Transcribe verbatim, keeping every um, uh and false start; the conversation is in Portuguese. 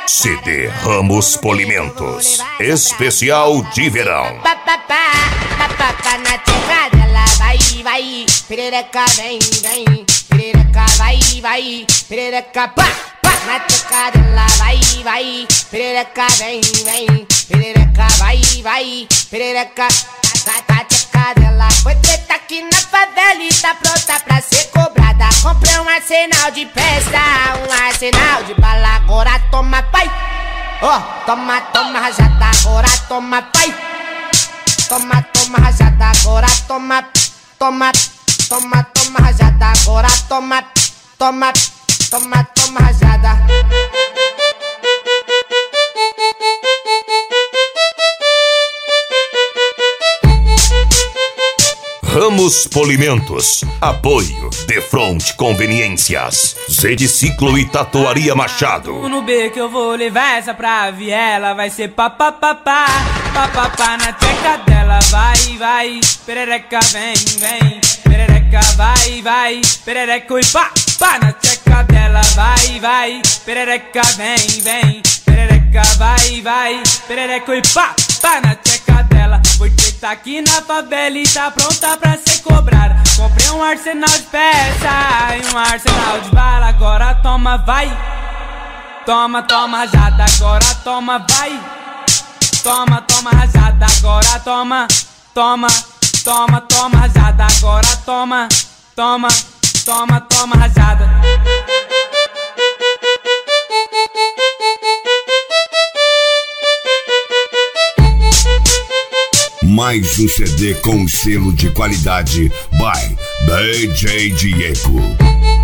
C D Ramos Polimentos, especial de verão. Papapá, papapá na tcheca dela, vai, vai, perereca vem, vem, perereca vai, vai, perereca pá, pá na tcheca dela, vai, vai, perereca vem, vem, perereca vai, vai, perereca na tcheca dela. Foi treta aqui na favela e tá pronta pra ser cobrada. Comprei um arsenal de peça, um arsenal de bala, agora toma pai. Ó, oh, toma, toma rajada, agora toma pai. Toma, toma rajada, agora toma, toma, toma, toma rajada, agora toma, toma, toma, toma rajada. Ramos Polimentos, apoio De Front Conveniências, Z de Ciclo e Tatuaria Machado. No B que eu vou levar essa pra viela, vai ser papapá, papapá na tcheca dela, vai, vai, perereca vem, vem, perereca vai, vai, perereca e pá, pá na tcheca dela, vai, vai, perereca vem, vem, perereca vai, vai, perereca e pá, pá na tcheca dela. Porque tá aqui na favela e tá pronta pra ser cobrada. Comprei um arsenal de peça e um arsenal de bala, agora toma, vai. Toma, toma rajada, agora toma, vai. Toma, toma rajada, agora toma. Toma, toma, toma rajada, agora toma. Toma, toma, toma rajada. Mais um C D com selo de qualidade by D J Diego.